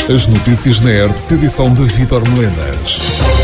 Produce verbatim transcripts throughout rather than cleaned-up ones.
As notícias na E R T, edição de Vítor Melenas.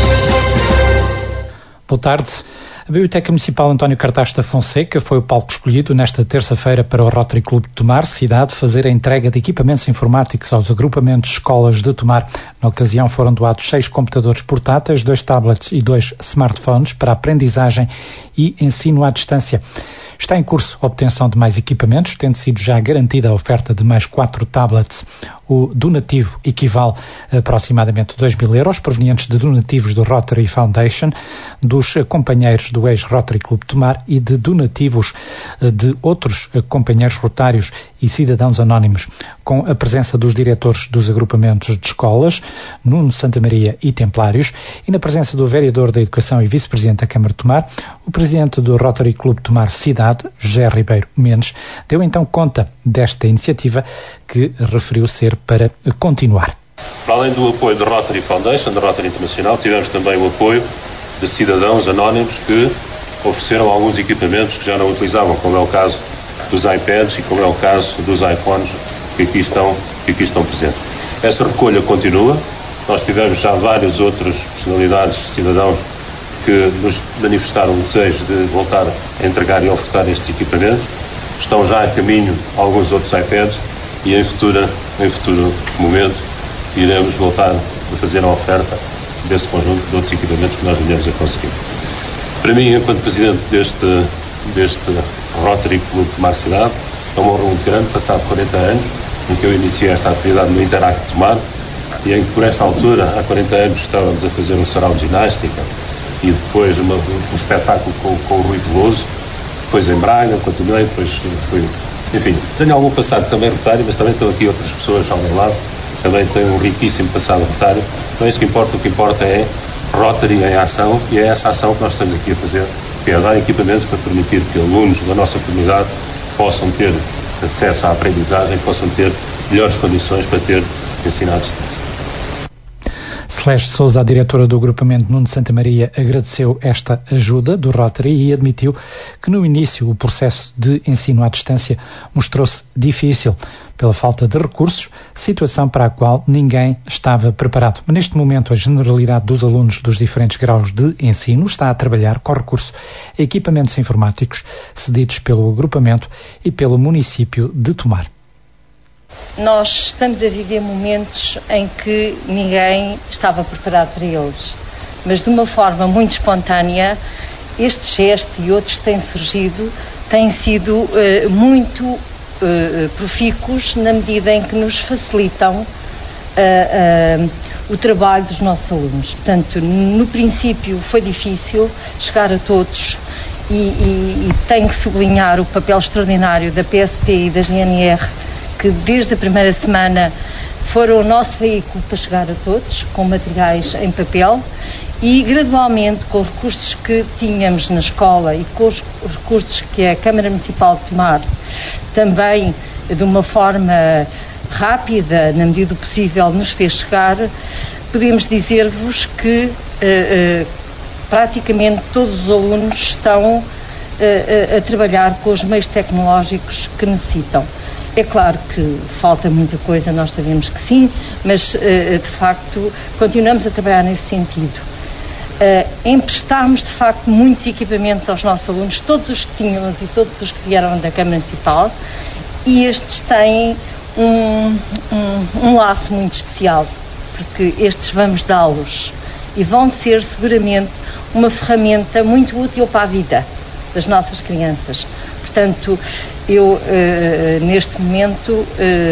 Boa tarde. A Biblioteca Municipal António Cartaz da Fonseca foi o palco escolhido nesta terça-feira para o Rotary Clube de Tomar, cidade, fazer a entrega de equipamentos informáticos aos agrupamentos de escolas de Tomar. Na ocasião foram doados seis computadores portáteis, dois tablets e dois smartphones para aprendizagem e ensino à distância. Está em curso a obtenção de mais equipamentos, tendo sido já garantida a oferta de mais quatro tablets. O donativo equivale a aproximadamente dois mil euros, provenientes de donativos do Rotary Foundation, dos companheiros do ex-Rotary Clube de Tomar e de donativos de outros companheiros rotários e cidadãos anónimos, com a presença dos diretores dos agrupamentos de escolas, Nuno Santamaria e Templários, e na presença do vereador da Educação e vice-presidente da Câmara de Tomar, o presidente do Rotary Clube de Tomar Cidade, José Ribeiro Mendes, deu então conta desta iniciativa que referiu ser para continuar. Para além do apoio da Rotary Foundation, da Rotary Internacional, tivemos também o apoio de cidadãos anónimos que ofereceram alguns equipamentos que já não utilizavam, como é o caso dos iPads e como é o caso dos iPhones que aqui estão, que aqui estão presentes. Essa recolha continua. Nós tivemos já várias outras personalidades, cidadãos, que nos manifestaram o desejo de voltar a entregar e ofertar estes equipamentos. Estão já a caminho alguns outros iPads e em futuro, em futuro momento iremos voltar a fazer a oferta desse conjunto de outros equipamentos que nós venhamos a conseguir. Para mim, enquanto presidente deste, deste Rotary Clube de Tomar Cidade, é uma honra muito grande, passado quarenta anos, em que eu iniciei esta atividade no Interact Tomar, e em que por esta altura, há quarenta anos, estávamos a fazer um sarau de ginástica e depois uma, um espetáculo com, com o Rui Veloso, depois em Braga, continuei, depois fui... Enfim, tenho algum passado também rotário, mas também estão aqui outras pessoas ao meu lado, também tenho um riquíssimo passado rotário. Não é isso que importa, o que importa é Rotary em ação, e é essa ação que nós estamos aqui a fazer, que é dar equipamentos para permitir que alunos da nossa comunidade possam ter acesso à aprendizagem, possam ter melhores condições para ter ensino à distância. Celeste Sousa, a diretora do agrupamento Nuno Santamaria, agradeceu esta ajuda do Rotary e admitiu que no início o processo de ensino à distância mostrou-se difícil pela falta de recursos, situação para a qual ninguém estava preparado. Mas neste momento a generalidade dos alunos dos diferentes graus de ensino está a trabalhar com recurso a equipamentos informáticos cedidos pelo agrupamento e pelo município de Tomar. Nós estamos a viver momentos em que ninguém estava preparado para eles, mas de uma forma muito espontânea, este gesto e outros que têm surgido têm sido uh, muito uh, profícuos na medida em que nos facilitam uh, uh, o trabalho dos nossos alunos. Portanto, no princípio foi difícil chegar a todos e, e, e tenho que sublinhar o papel extraordinário da P S P e da G N R, que desde a primeira semana foram o nosso veículo para chegar a todos, com materiais em papel, e gradualmente, com os recursos que tínhamos na escola e com os recursos que a Câmara Municipal de Tomar também, de uma forma rápida, na medida do possível, nos fez chegar, podemos dizer-vos que uh, uh, praticamente todos os alunos estão uh, uh, a trabalhar com os meios tecnológicos que necessitam. É claro que falta muita coisa, nós sabemos que sim, mas de facto continuamos a trabalhar nesse sentido. Emprestámos de facto muitos equipamentos aos nossos alunos, todos os que tínhamos e todos os que vieram da Câmara Municipal, e estes têm um, um, um laço muito especial, porque estes vamos dá-los e vão ser seguramente uma ferramenta muito útil para a vida das nossas crianças. Portanto, eu uh, neste momento uh,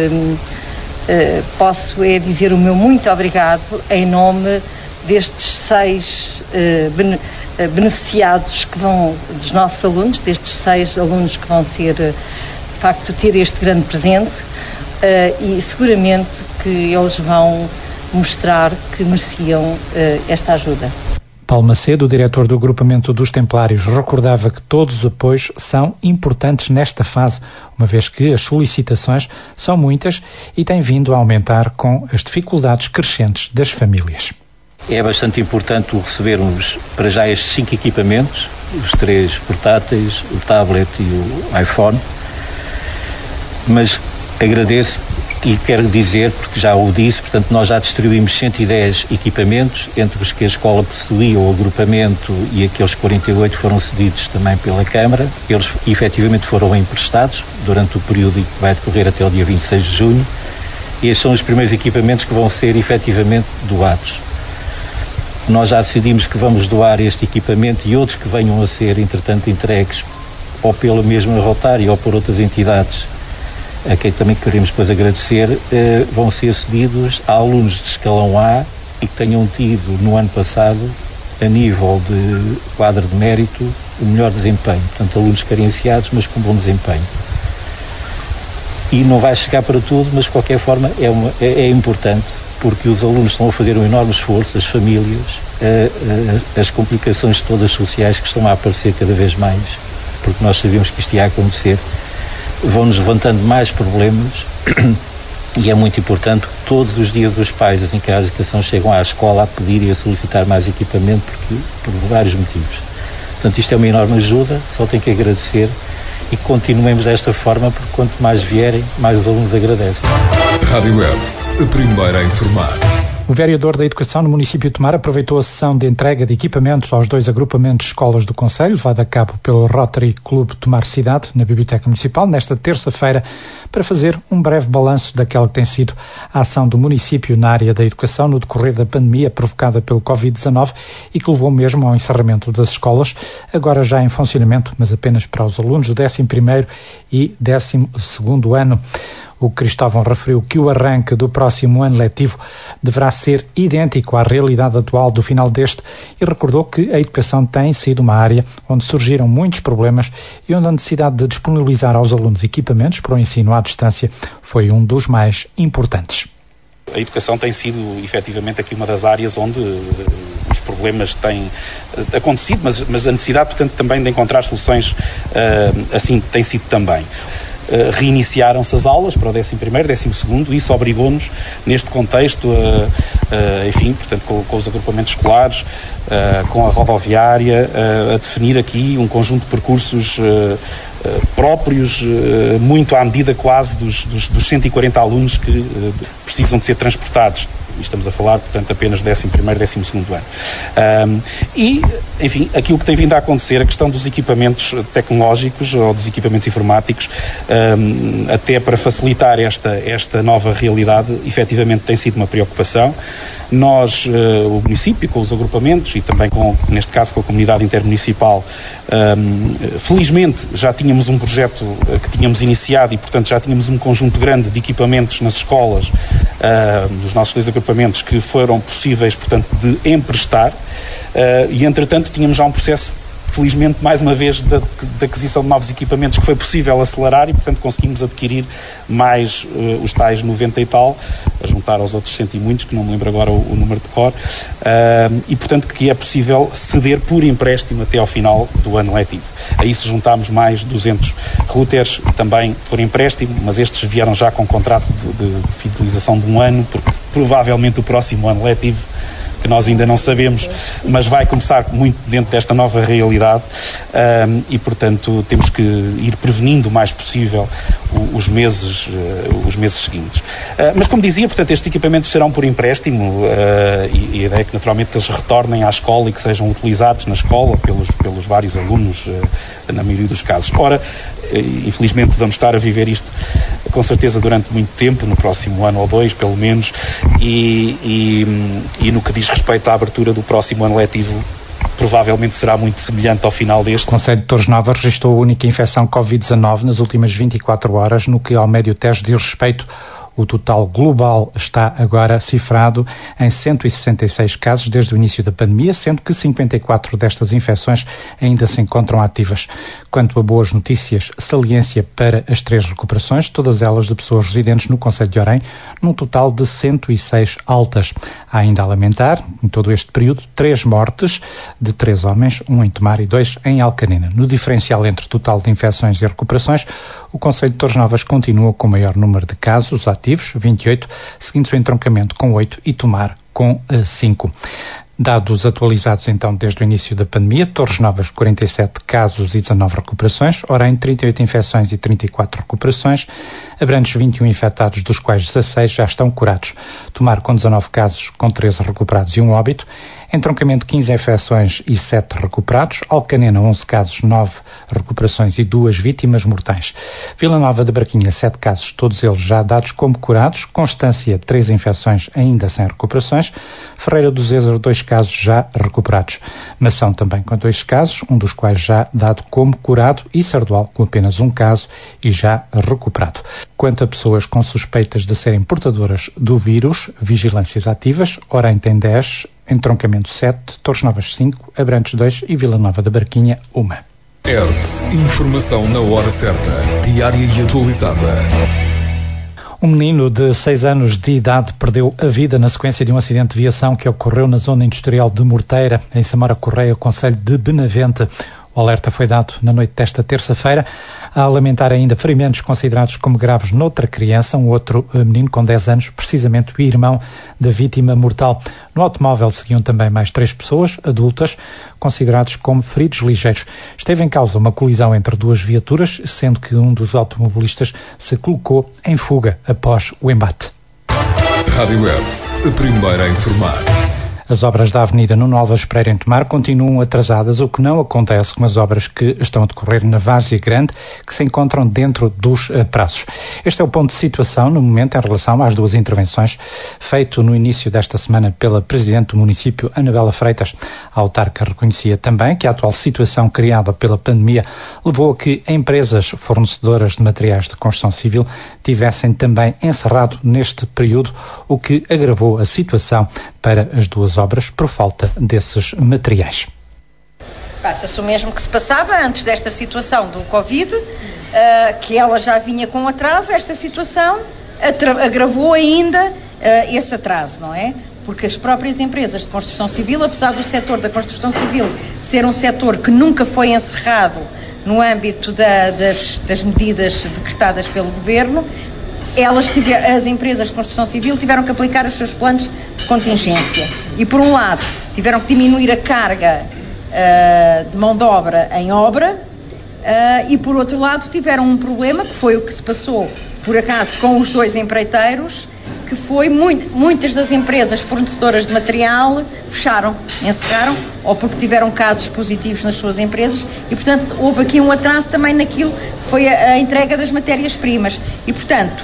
uh, posso é dizer o meu muito obrigado em nome destes seis uh, bene, uh, beneficiados que vão, dos nossos alunos, destes seis alunos que vão ser, uh, de facto, ter este grande presente uh, e seguramente que eles vão mostrar que mereciam uh, esta ajuda. Paulo Macedo, o diretor do agrupamento dos Templários, recordava que todos os apoios são importantes nesta fase, uma vez que as solicitações são muitas e têm vindo a aumentar com as dificuldades crescentes das famílias. É bastante importante recebermos para já estes cinco equipamentos, os três portáteis, o tablet e o iPhone, mas agradeço E quero dizer, porque já o disse, portanto, nós já distribuímos cento e dez equipamentos, entre os que a escola possuía, o agrupamento, e aqueles quarenta e oito foram cedidos também pela Câmara. Eles efetivamente foram emprestados durante o período que vai decorrer até o dia vinte e seis de junho. E estes são os primeiros equipamentos que vão ser efetivamente doados. Nós já decidimos que vamos doar este equipamento e outros que venham a ser, entretanto, entregues ou pela mesma Rotary ou por outras entidades, a quem também queremos depois agradecer, eh, vão ser cedidos a alunos de escalão A e que tenham tido no ano passado, a nível de quadro de mérito, o melhor desempenho. Portanto, alunos carenciados, mas com bom desempenho. E não vai chegar para tudo, mas de qualquer forma é, uma, é, é importante, porque os alunos estão a fazer um enorme esforço, as famílias, a, a, as complicações todas sociais que estão a aparecer cada vez mais, porque nós sabíamos que isto ia acontecer, vão-nos levantando mais problemas e é muito importante que todos os dias os pais das entidades de educação chegam à escola a pedir e a solicitar mais equipamento porque, por vários motivos. Portanto, isto é uma enorme ajuda, só tenho que agradecer e continuemos desta forma, porque quanto mais vierem, mais os alunos agradecem. Rádio Hertz, a primeira a informar. O vereador da Educação no município de Tomar aproveitou a sessão de entrega de equipamentos aos dois agrupamentos de escolas do concelho, levada a cabo pelo Rotary Clube Tomar Cidade, na Biblioteca Municipal, nesta terça-feira, para fazer um breve balanço daquela que tem sido a ação do município na área da educação no decorrer da pandemia provocada pelo covid dezanove e que levou mesmo ao encerramento das escolas, agora já em funcionamento, mas apenas para os alunos do décimo primeiro e décimo segundo ano. O Cristóvão referiu que o arranque do próximo ano letivo deverá ser idêntico à realidade atual do final deste e recordou que a educação tem sido uma área onde surgiram muitos problemas e onde a necessidade de disponibilizar aos alunos equipamentos para o ensino à distância foi um dos mais importantes. A educação tem sido, efetivamente, aqui uma das áreas onde uh, os problemas têm uh, acontecido, mas, mas a necessidade, portanto, também de encontrar soluções uh, assim tem sido também. Uh, reiniciaram-se as aulas para o décimo primeiro, décimo segundo, isso obrigou-nos, neste contexto, uh, uh, enfim, portanto, com, com os agrupamentos escolares, uh, com a rodoviária, uh, a definir aqui um conjunto de percursos uh, uh, próprios, uh, muito à medida quase dos, dos, dos cento e quarenta alunos que uh, precisam de ser transportados. Estamos a falar, portanto, apenas décimo primeiro, décimo segundo ano. Um, e, enfim, aquilo que tem vindo a acontecer, a questão dos equipamentos tecnológicos ou dos equipamentos informáticos, um, até para facilitar esta, esta nova realidade, efetivamente tem sido uma preocupação. Nós, uh, o município, com os agrupamentos e também, com, neste caso, com a comunidade intermunicipal, um, felizmente já tínhamos um projeto uh, que tínhamos iniciado e, portanto, já tínhamos um conjunto grande de equipamentos nas escolas, uh, dos nossos dois agrupamentos, que foram possíveis, portanto, de emprestar, uh, e, entretanto, tínhamos já um processo, felizmente, mais uma vez, da, da aquisição de novos equipamentos que foi possível acelerar e, portanto, conseguimos adquirir mais uh, os tais noventa e tal, a juntar aos outros cento e muitos, que não me lembro agora o, o número de cor, uh, e, portanto, que é possível ceder por empréstimo até ao final do ano letivo. A isso juntámos mais duzentos routers, também por empréstimo, mas estes vieram já com contrato de, de, de fidelização de um ano, porque provavelmente o próximo ano letivo, que nós ainda não sabemos, mas vai começar muito dentro desta nova realidade, um, e, portanto, temos que ir prevenindo o mais possível o, os meses, uh, os meses seguintes. Uh, mas, como dizia, portanto, estes equipamentos serão por empréstimo, uh, e, e a ideia é que, naturalmente, que eles retornem à escola e que sejam utilizados na escola pelos, pelos vários alunos, uh, na maioria dos casos. Ora, infelizmente vamos estar a viver isto com certeza durante muito tempo, no próximo ano ou dois pelo menos, e, e, e no que diz respeito à abertura do próximo ano letivo, provavelmente será muito semelhante ao final deste. O Concelho de Torres Novas registrou a única infecção covid dezanove nas últimas vinte e quatro horas, no que ao Médio Tejo diz respeito. O total global está agora cifrado em cento e sessenta e seis casos desde o início da pandemia, sendo que cinquenta e quatro destas infecções ainda se encontram ativas. Quanto a boas notícias, saliência para as três recuperações, todas elas de pessoas residentes no Concelho de Orém, num total de cento e seis altas. Há ainda a lamentar, em todo este período, três mortes de três homens, um em Tomar e dois em Alcanena. No diferencial entre total de infecções e recuperações, o Concelho de Torres Novas continua com o maior número de casos ativos, vinte e oito, seguindo-se o entroncamento com oito e Tomar com cinco. Dados atualizados então desde o início da pandemia: Torres Novas quarenta e sete casos e dezanove recuperações, Orem trinta e oito infecções e trinta e quatro recuperações, Abrantes vinte e um infectados, dos quais dezasseis já estão curados, Tomar com dezanove casos com treze recuperados e um óbito, Entroncamento quinze infecções e sete recuperados, Alcanena onze casos, nove recuperações e duas vítimas mortais, Vila Nova de Barquinha sete casos, todos eles já dados como curados, Constância três infecções ainda sem recuperações, Ferreira do Zézer dois casos já recuperados, Mação também com dois casos, um dos quais já dado como curado, e Sardual com apenas um caso e já recuperado. Quanto a pessoas com suspeitas de serem portadoras do vírus, vigilâncias ativas: Orem tem dez, Entroncamento sete, Torres Novas cinco, Abrantes dois e Vila Nova da Barquinha uma. Hertz, informação na hora certa, diária e atualizada. Um menino de seis anos de idade perdeu a vida na sequência de um acidente de viação que ocorreu na zona industrial de Morteira, em Samora Correia, concelho de Benavente. O alerta foi dado na noite desta terça-feira, a lamentar ainda ferimentos considerados como graves noutra criança, um outro menino com dez anos, precisamente o irmão da vítima mortal. No automóvel seguiam também mais três pessoas, adultas, considerados como feridos ligeiros. Esteve em causa uma colisão entre duas viaturas, sendo que um dos automobilistas se colocou em fuga após o embate. Rádio Hertz, a primeira a informar. As obras da Avenida Nuno Alves Pereira em Tomar continuam atrasadas, o que não acontece com as obras que estão a decorrer na Várzea Grande, que se encontram dentro dos uh, prazos. Este é o ponto de situação no momento em relação às duas intervenções feito no início desta semana pela Presidente do município, Anabela Freitas. A autarca reconhecia também que a atual situação criada pela pandemia levou a que empresas fornecedoras de materiais de construção civil tivessem também encerrado neste período, o que agravou a situação para as duas obras por falta desses materiais. Passa-se o mesmo que se passava antes desta situação do Covid, uh, que ela já vinha com atraso. Esta situação agravou ainda uh, esse atraso, não é? Porque as próprias empresas de construção civil, apesar do setor da construção civil ser um setor que nunca foi encerrado no âmbito da, das, das medidas decretadas pelo Governo, elas tiver, as empresas de construção civil tiveram que aplicar os seus planos de contingência e, por um lado, tiveram que diminuir a carga uh, de mão de obra em obra uh, e, por outro lado, tiveram um problema, que foi o que se passou, por acaso, com os dois empreiteiros, que foi muito, muitas das empresas fornecedoras de material fecharam, encerraram, ou porque tiveram casos positivos nas suas empresas e, portanto, houve aqui um atraso também naquilo que foi a, a entrega das matérias-primas e, portanto,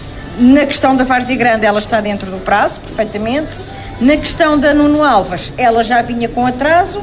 na questão da Várzea Grande ela está dentro do prazo, perfeitamente. Na questão da Nuno Alves, ela já vinha com atraso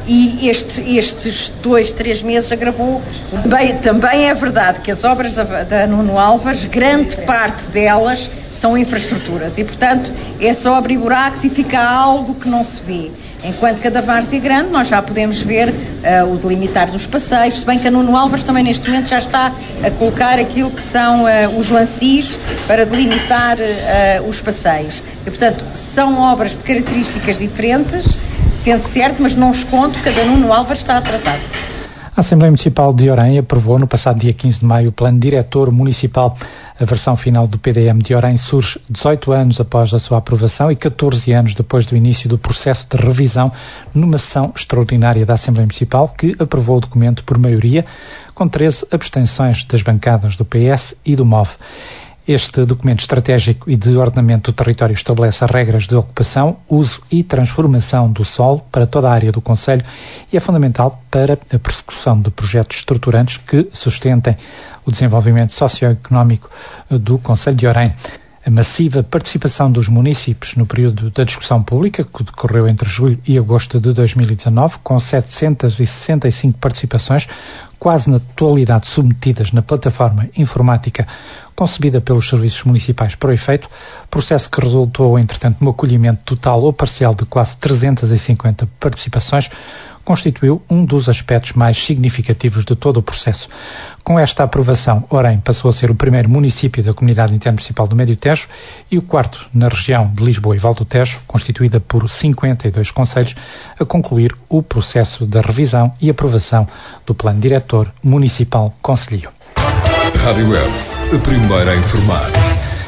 e este, estes dois, três meses agravou. Bem, também é verdade que as obras da, da Nuno Alves, grande parte delas são infraestruturas e, portanto, é só abrir buracos e fica algo que não se vê. Enquanto que a da Várzea Grande nós já podemos ver uh, o delimitar dos passeios, se bem que a Nuno Alves também neste momento já está a colocar aquilo que são uh, os lancis para delimitar uh, os passeios. E, portanto, são obras de características diferentes, sendo certo, mas não escondo que a da Nuno Alves está atrasada. A Assembleia Municipal de Orem aprovou no passado dia quinze de maio o Plano Diretor Municipal. A versão final do P D M de Orem surge dezoito anos após a sua aprovação e catorze anos depois do início do processo de revisão numa sessão extraordinária da Assembleia Municipal, que aprovou o documento por maioria, com treze abstenções das bancadas do P S e do M O V. Este documento estratégico e de ordenamento do território estabelece as regras de ocupação, uso e transformação do solo para toda a área do concelho e é fundamental para a persecução de projetos estruturantes que sustentem o desenvolvimento socioeconómico do concelho de Orem. A massiva participação dos municípios no período da discussão pública, que decorreu entre julho e agosto de dois mil e dezanove, com setecentas e sessenta e cinco participações, quase na totalidade submetidas na plataforma informática concebida pelos serviços municipais para o efeito, processo que resultou, entretanto, no acolhimento total ou parcial de quase trezentas e cinquenta participações, constituiu um dos aspectos mais significativos de todo o processo. Com esta aprovação, Orem passou a ser o primeiro município da Comunidade Intermunicipal do Médio Tejo e o quarto na região de Lisboa e Val do Tejo, constituída por cinquenta e dois concelhos, a concluir o processo da revisão e aprovação do Plano Diretor Municipal Concelhio. Rádio Hertz, a primeira a informar.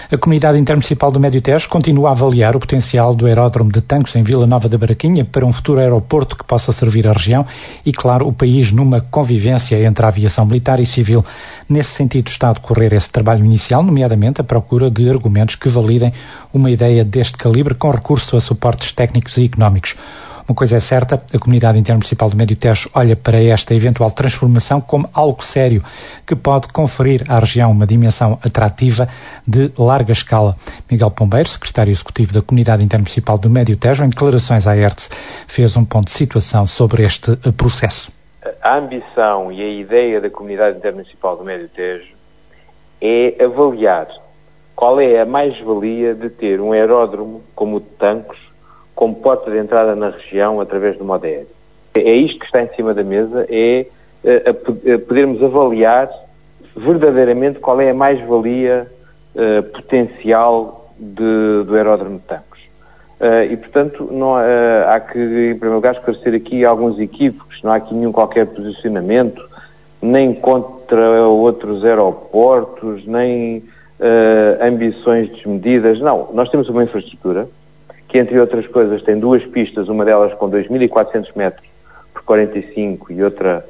A Comunidade Intermunicipal do Médio Tejo continua a avaliar o potencial do aeródromo de Tancos em Vila Nova da Baraquinha para um futuro aeroporto que possa servir a região e, claro, o país numa convivência entre a aviação militar e civil. Nesse sentido está a decorrer esse trabalho inicial, nomeadamente a procura de argumentos que validem uma ideia deste calibre com recurso a suportes técnicos e económicos. Uma coisa é certa, a Comunidade Intermunicipal do Médio Tejo olha para esta eventual transformação como algo sério que pode conferir à região uma dimensão atrativa de larga escala. Miguel Pombeiro, secretário executivo da Comunidade Intermunicipal do Médio Tejo, em declarações à R T S, fez um ponto de situação sobre este processo. A ambição e a ideia da Comunidade Intermunicipal do Médio Tejo é avaliar qual é a mais-valia de ter um aeródromo como o de Tancos como porta de entrada na região através do modo aéreo. É isto que está em cima da mesa, é a, a podermos avaliar verdadeiramente qual é a mais-valia uh, potencial de, do aeródromo de Tancos. Uh, e, portanto, não, uh, há que, em primeiro lugar, esclarecer aqui alguns equívocos. Não há aqui nenhum qualquer posicionamento, nem contra outros aeroportos, nem uh, ambições desmedidas. Não, nós temos uma infraestrutura que, entre outras coisas, tem duas pistas, uma delas com dois mil e quatrocentos metros por quarenta e cinco e outra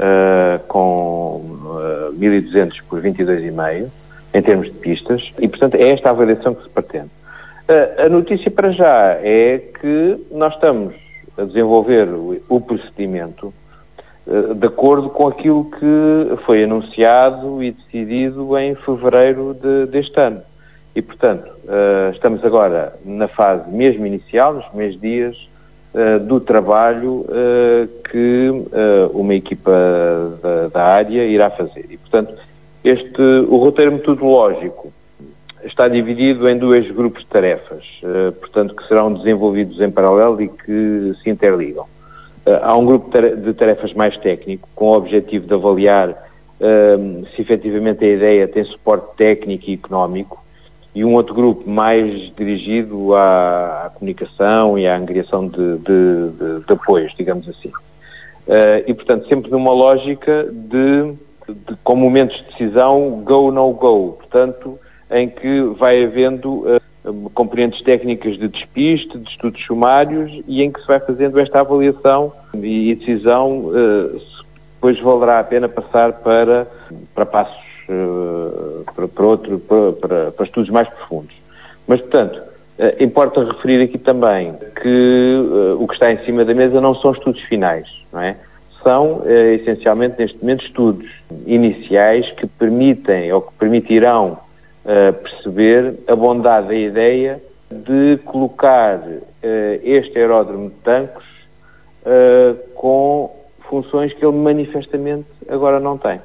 uh, com uh, mil e duzentos por vinte e dois e meio, em termos de pistas, e, portanto, é esta a avaliação que se pretende. Uh, a notícia para já é que nós estamos a desenvolver o, o procedimento uh, de acordo com aquilo que foi anunciado e decidido em fevereiro de, deste ano. E, portanto, uh, estamos agora na fase mesmo inicial, nos primeiros dias, uh, do trabalho uh, que uh, uma equipa da, da área irá fazer. E, portanto, este, o roteiro metodológico está dividido em dois grupos de tarefas, uh, portanto, que serão desenvolvidos em paralelo e que se interligam. Uh, há um grupo de tarefas mais técnico, com o objetivo de avaliar uh, se efetivamente a ideia tem suporte técnico e económico, e um outro grupo mais dirigido à, à comunicação e à angariação de, de, de, de apoios, digamos assim. Uh, e, portanto, sempre numa lógica de, de, com momentos de decisão go, no go, portanto, em que vai havendo uh, componentes técnicas de despiste, de estudos sumários, e em que se vai fazendo esta avaliação e decisão, uh, se depois valerá a pena passar para, para passos Uh, para, para, outro, para, para, para estudos mais profundos. Mas, portanto, uh, importa referir aqui também que uh, o que está em cima da mesa não são estudos finais, não é? São, uh, essencialmente, neste momento, estudos iniciais que permitem ou que permitirão uh, perceber a bondade da ideia de colocar uh, este aeródromo de Tancos uh, com funções que ele manifestamente agora não tem.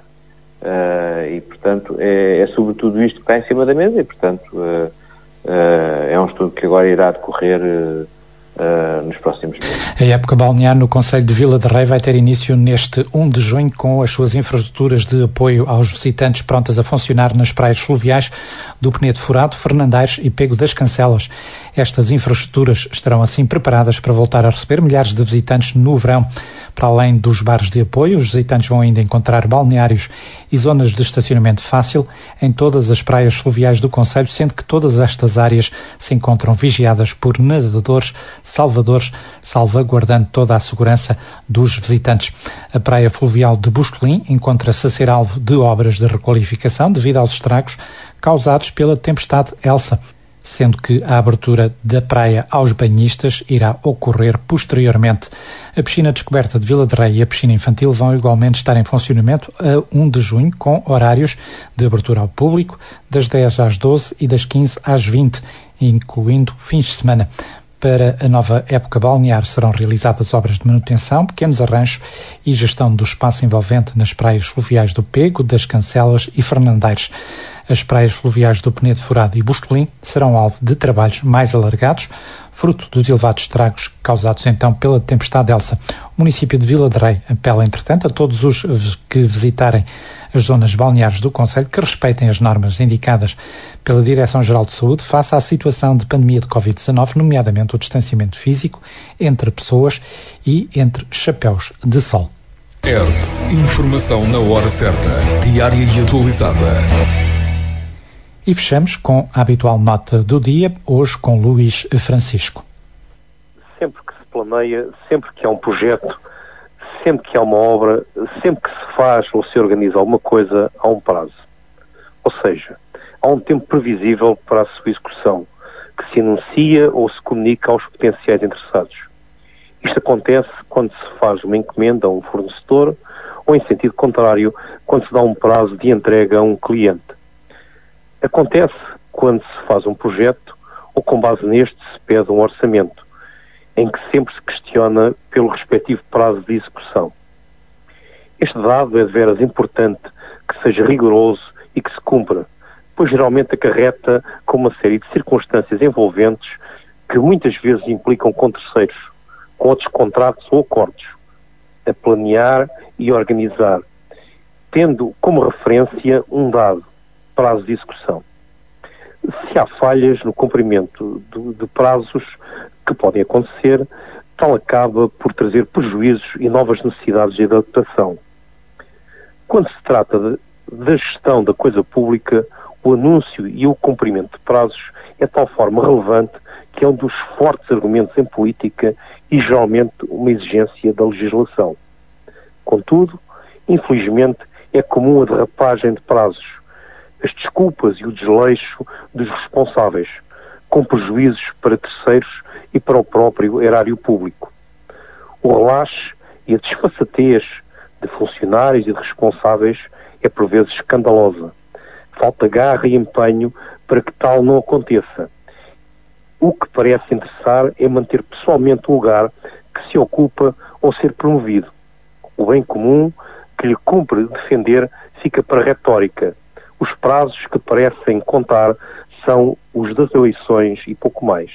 Uh, e, portanto, é, é sobretudo isto que está em cima da mesa e, portanto, uh, uh, é um estudo que agora irá decorrer uh, uh, nos próximos meses. A época balnear no Concelho de Vila de Rei vai ter início neste primeiro de junho com as suas infraestruturas de apoio aos visitantes prontas a funcionar nas praias fluviais do Penedo Furado, Fernandaires e Pego das Cancelas. Estas infraestruturas estarão assim preparadas para voltar a receber milhares de visitantes no verão. Para além dos bares de apoio, os visitantes vão ainda encontrar balneários e zonas de estacionamento fácil em todas as praias fluviais do concelho, sendo que todas estas áreas se encontram vigiadas por nadadores, salvadores, salvaguardando toda a segurança dos visitantes. A praia fluvial de Buscolim encontra-se a ser alvo de obras de requalificação devido aos estragos causados pela tempestade Elsa, sendo que a abertura da praia aos banhistas irá ocorrer posteriormente. A piscina descoberta de Vila de Rei e a piscina infantil vão igualmente estar em funcionamento a primeiro de junho, com horários de abertura ao público das dez às doze e das quinze às vinte, incluindo fins de semana. Para a nova época balnear serão realizadas obras de manutenção, pequenos arranjos e gestão do espaço envolvente nas praias fluviais do Pego, das Cancelas e Fernandaires. As praias fluviais do Penedo Furado e Buscolim serão alvo de trabalhos mais alargados, fruto dos elevados estragos causados então pela tempestade Elsa. O município de Vila de Rei apela, entretanto, a todos os que visitarem as zonas balneares do concelho que respeitem as normas indicadas pela Direção-Geral de Saúde face à situação de pandemia de covid dezanove, nomeadamente o distanciamento físico entre pessoas e entre chapéus de sol. R T S. Informação na hora certa, diária e atualizada. E fechamos com a habitual nota do dia, hoje com Luís Francisco. Sempre que se planeia, sempre que há um projeto, sempre que há uma obra, sempre que se faz ou se organiza alguma coisa, há um prazo. Ou seja, há um tempo previsível para a sua execução, que se anuncia ou se comunica aos potenciais interessados. Isto acontece quando se faz uma encomenda a um fornecedor ou, em sentido contrário, quando se dá um prazo de entrega a um cliente. Acontece quando se faz um projeto ou, com base neste, se pede um orçamento, em que sempre se questiona pelo respectivo prazo de execução. Este dado é de veras importante que seja rigoroso e que se cumpra, pois geralmente acarreta com uma série de circunstâncias envolventes que muitas vezes implicam com terceiros, com outros contratos ou acordos, a planear e organizar, tendo como referência um dado prazo de execução. Se há falhas no cumprimento de, de prazos que podem acontecer, tal acaba por trazer prejuízos e novas necessidades de adaptação. Quando se trata de, da gestão da coisa pública, o anúncio e o cumprimento de prazos é de tal forma relevante que é um dos fortes argumentos em política e geralmente uma exigência da legislação. Contudo, infelizmente, é comum a derrapagem de prazos, as desculpas e o desleixo dos responsáveis, com prejuízos para terceiros e para o próprio erário público. O relaxe e a desfaçatez de funcionários e de responsáveis é por vezes escandalosa. Falta garra e empenho para que tal não aconteça. O que parece interessar é manter pessoalmente o lugar que se ocupa ou ser promovido. O bem comum que lhe cumpre defender fica para a retórica. Os prazos que parecem contar são os das eleições e pouco mais.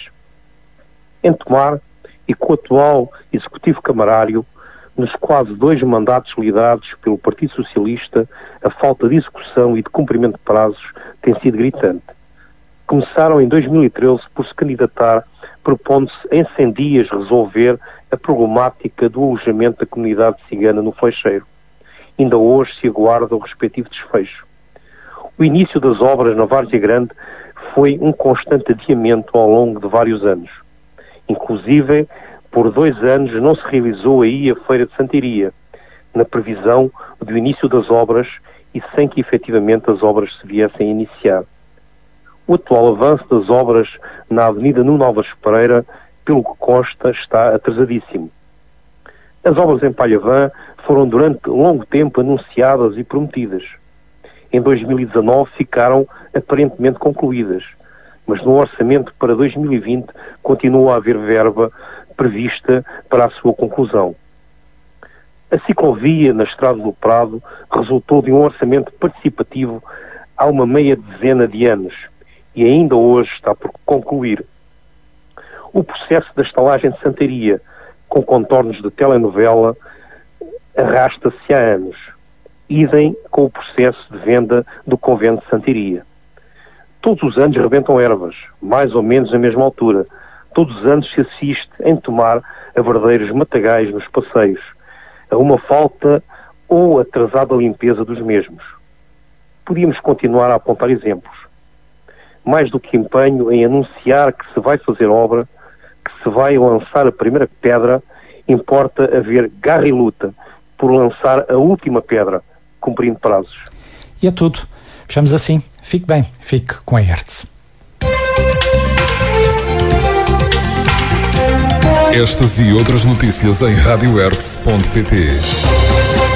Em Tomar, e com o atual executivo camarário, nos quase dois mandatos liderados pelo Partido Socialista, a falta de execução e de cumprimento de prazos tem sido gritante. Começaram em dois mil e treze por se candidatar, propondo-se em cem dias resolver a problemática do alojamento da comunidade cigana no Fleixeiro. Ainda hoje se aguarda o respectivo desfecho. O início das obras na Várzea Grande foi um constante adiamento ao longo de vários anos. Inclusive, por dois anos não se realizou aí a Feira de Santiria, na previsão do início das obras e sem que efetivamente as obras se viessem a iniciar. O atual avanço das obras na Avenida Nuno Álvares Pereira, pelo que consta, está atrasadíssimo. As obras em Palhavã foram durante longo tempo anunciadas e prometidas. Em dois mil e dezanove ficaram aparentemente concluídas, mas no orçamento para dois mil e vinte continua a haver verba prevista para a sua conclusão. A ciclovia na Estrada do Prado resultou de um orçamento participativo há uma meia dezena de anos e ainda hoje está por concluir. O processo da estalagem de Santaria, com contornos de telenovela, arrasta-se há anos. Idem com o processo de venda do convento de Santiria. Todos os anos rebentam ervas, mais ou menos na mesma altura. Todos os anos se assiste em Tomar a verdadeiros matagais nos passeios, a uma falta ou atrasada limpeza dos mesmos. Podíamos continuar a apontar exemplos. Mais do que empenho em anunciar que se vai fazer obra, que se vai lançar a primeira pedra, importa haver garra e luta por lançar a última pedra, cumprindo prazos. E é tudo. Fechamos assim. Fique bem. Fique com a Hertz. Estas e outras notícias em rádio hertz ponto pt.